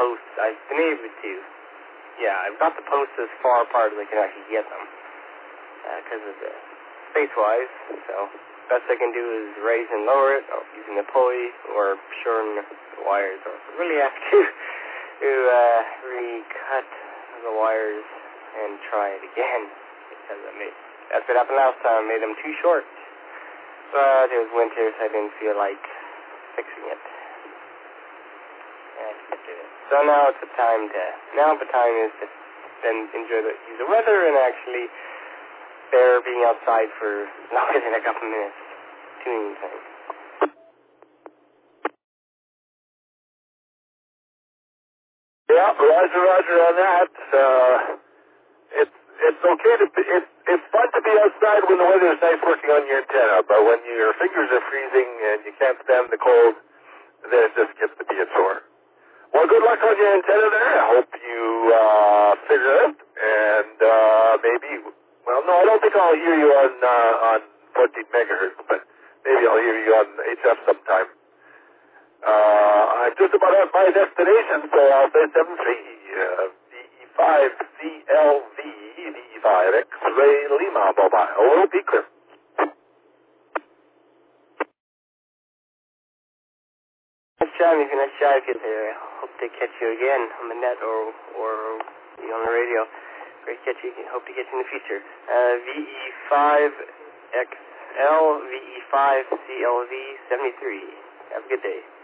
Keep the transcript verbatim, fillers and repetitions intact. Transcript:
posts. I've been able to, yeah, I've got the posts as far apart as I can actually get them, because uh, of the space-wise, so best I can do is raise and lower it, or using the pulley, or shorten the wires, or really have to, to uh, recut the wires and try it again, because I made, that's what happened last time. I made them too short, but it was winter, so I didn't feel like fixing it. And I did it. So now it's the time to, now the time is to then enjoy the, use the weather and actually bear being outside for longer than a couple minutes tuning things. Yeah, roger, roger on that. Uh, it's it's okay to be, it's it's fun to be outside when the weather is nice working on your antenna, but when your fingers are freezing and you can't stand the cold, then it just gets to be a chore. Well, good luck on your antenna there. I hope you uh, figure it out, and uh, maybe, well, no, I don't think I'll hear you on uh, on fourteen megahertz, but maybe I'll hear you on H F sometime. Uh, I'm just about at my destination, so I'll say seven three, uh, V E five C L V, V E five X-ray Lima Mobile. Oh, be clear. Nice job, if you're not shy, if you're there. Hope to catch you again on the net or or you know, on the radio. Great catch you. Hope to catch you in the future. Uh, V E five X L, V E five C L V seventy-three. Have a good day.